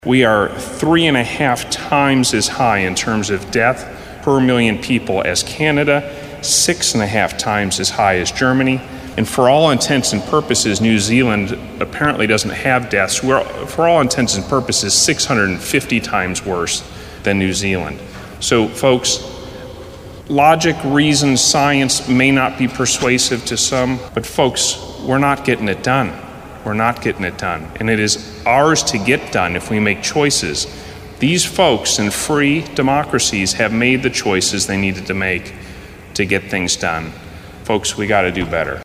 We are 3.5 times as high in terms of death per million people as Canada, 6.5 times as high as Germany, and for all intents and purposes, New Zealand apparently doesn't have deaths. We're, for all intents and purposes, 650 times worse than New Zealand. So, folks, logic, reason, science may not be persuasive to some, but folks, we're not getting it done. We're not getting it done. And it is ours to get done if we make choices. These folks in free democracies have made the choices they needed to make to get things done. Folks, we got to do better.